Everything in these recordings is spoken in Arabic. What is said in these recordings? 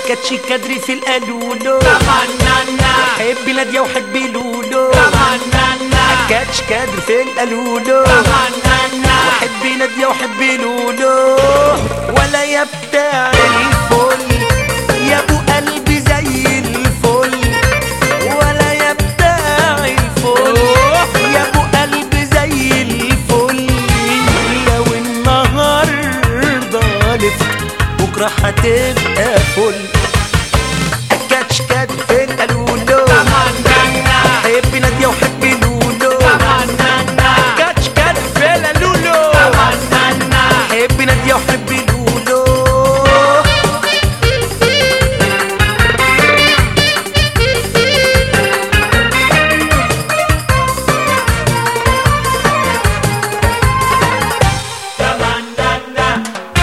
كاتش كادري في القالولو تمنانا حبي نادية وحبي لولو تمنانا كاتش كادري في القالولو تمنانا وحبي نادية وحبي لولو ولا يا بتاع الفل يا ابو قلبي زي الفل ولا يا بتاع الفل يا ابو قلبي زي الفل لو النهارده لفت بكره هتبقى فل كاتش كادري في القالولو تمنانا حبي نادية وحبي لولو تمنانا كاتش كادري في القالولو تمنانا حبي نادية وحبي لولو تمنانا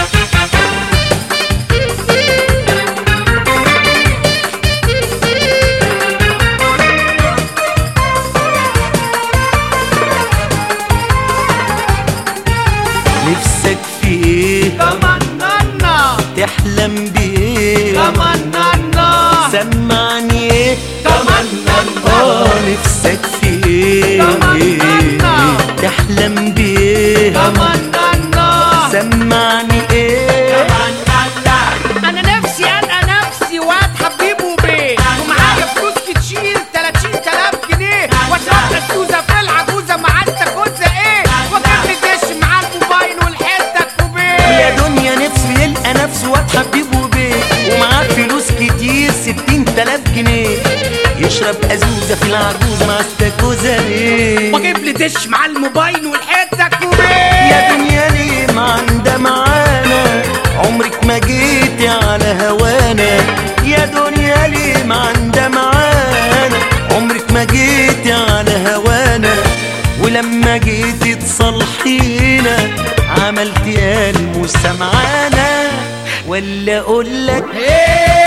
نفسك في ايه تمنانا تحلم بايه تمنانا سمعني ايه تمنانا نفسك في ايه تمنانا تحلم بايه تمنانا سمعني ايه انا نفسي القى نفسي واد حبيب وبيه ومعايا فلوس كتير 30,000 جنيه واتربى السوزه في العجوزه مع التكوزه ايه واجيب لي دش مع الموبايل والحته كوبيه يا دنيا نفسه يلقى نفسه واد حبيب وبيه ومعاه فلوس كتير 60,000 جنيه يشرب ازوزه في العجوزه مع استاكوزه ليه واجيب لي دش مع الموبايل والحته كوبيه يا دنيا ليه ما عندها معانا عمرك ما جيتي على هوانا يا دنيا ليه ما عندها معانا عمرك ما جيتي على هوانا ولما جيتي تصلحينا عملتي قلب وسمعانا ولا اقول لك